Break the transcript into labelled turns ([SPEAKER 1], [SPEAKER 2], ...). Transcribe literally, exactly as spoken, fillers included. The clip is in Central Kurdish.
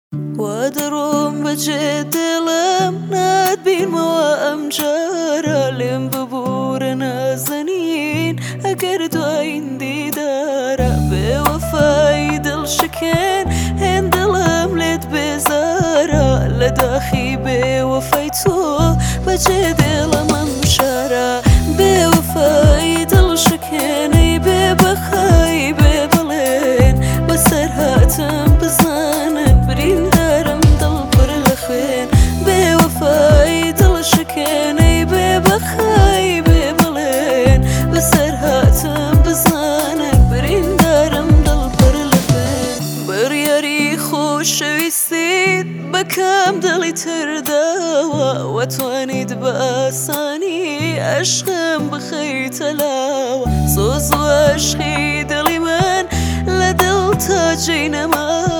[SPEAKER 1] ودروم بجد دلم نادبين موام جارا لم ببور نازنين اگر دوين دي دارا بوفاي دل شكين هن دلم لد بزارا لداخي بوفاي تو بجد دلم مشارا بوفاي دل شكين اي ببخاي ببلين بسر هاتم بزانم برين دارم دل بر لخين بوفاي دل شكين اي ببخاي ببلين بسر هاتم بزانم برين دارم دل بر لخين برياري خوش ويسيد بكام دلي ترداوى وتوانيد باساني عشقم بخي تلاوى صوز وعشقي دلي من لدل تاجين ما